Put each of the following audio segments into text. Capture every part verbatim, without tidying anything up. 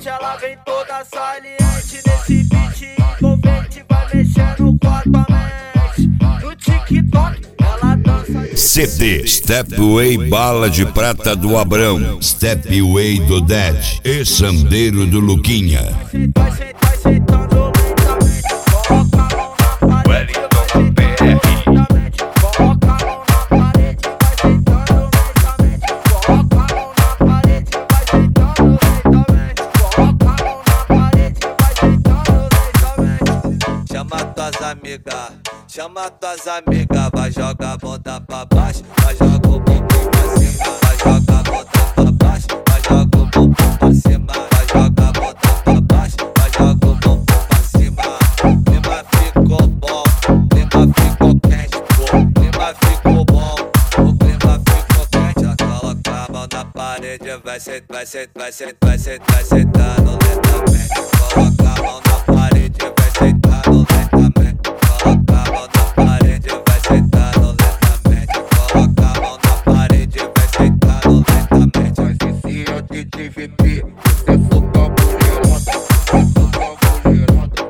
Repentemente ela vem toda saliente nesse beat envolvente, vai mexendo com a tua mente. No TikTok ela dança. C D Stepway Bala de Prata do Abrão, Stepway do Dead e Sandeiro do Luquinha. Vai sentando lentamente, coloca a mão na parede, vai sentando lentamente, coloca a mão na parede, vai sentando lentamente, coloca a mão na parede, vai sentando lentamente, coloca a mão na parede, vai sentando lentamente. Chama tuas amigas, chama tuas amigas, vai jogar a bunda pra baixo, vai jogar o bumbum pra cima, vai jogar a bunda pra baixo, vai jogar o bumbum pra cima, vai jogar a bunda pra baixo, vai jogar o bumbum pra cima. O clima ficou bom, o clima ficou quente, o clima ficou bom, o clima ficou quente. Ó, coloca a mão na parede, vai ser, vai ser, vai ser, vai ser, vai sentando lentamente. Coloca a mão na parede, vai sentando lentamente. Coloca a mão na parede, vai sentando lentamente. Coloca a mão na parede, vai sentando lentamente. Mas e se eu te tive P, você soca a mulherada, você soca a mulherada,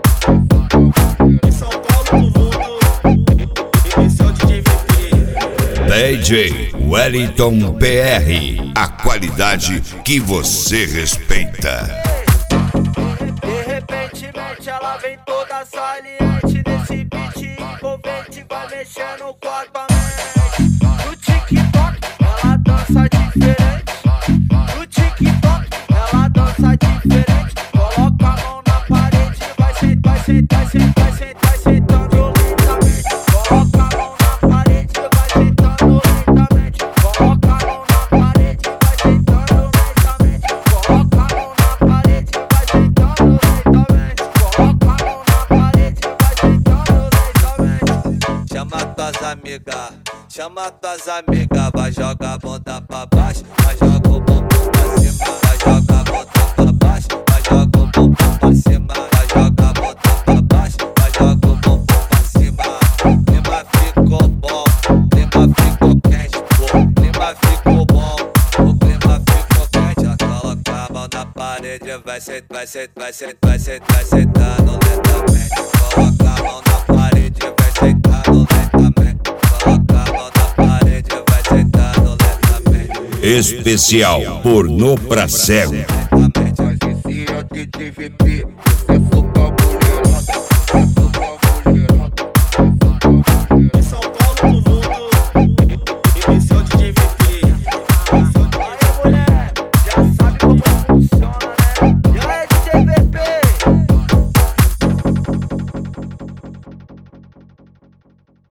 Em São Paulo do mundo, esse é o D J V P. D J Wellington P R, a qualidade que você respeita. De repentemente ela vem toda saliente nesse beat envolvente, vai mexendo com a tua mente. No TikTok ela dança diferente, no TikTok ela dança diferente, coloca a mão na parede, vai sentar, vai sentar, vai sentar, vai sentar, vai sentando lentamente, coloca a mão na parede, vai sentando lentamente, coloca a mão na parede, vai sentando lentamente, coloca a mão na parede, vai sentando lentamente, coloca a mão na parede, vai sentando lentamente. Chama tuas amigas, chama tuas amigas, vai jogar a bunda pra baixo, vai jogar o bumbum pra cima, vai jogar a bunda pra baixo, vai jogar o bumbum pra cima, vai jogar a bunda pra baixo, vai jogar o bumbum pra cima. O clima ficou bom, o clima ficou quente, o clima ficou bom, o clima ficou quente. Ó, coloca a mão na parede, vai ser, vai ser, vai ser, vai ser, vai sentando lentamente. Coloca a mão na parede, vai sentando lentamente. Coloca a mão na parede, vai sentando lentamente. Especial Pornô pra Cego. Lentamente. mas e se eu te tive P,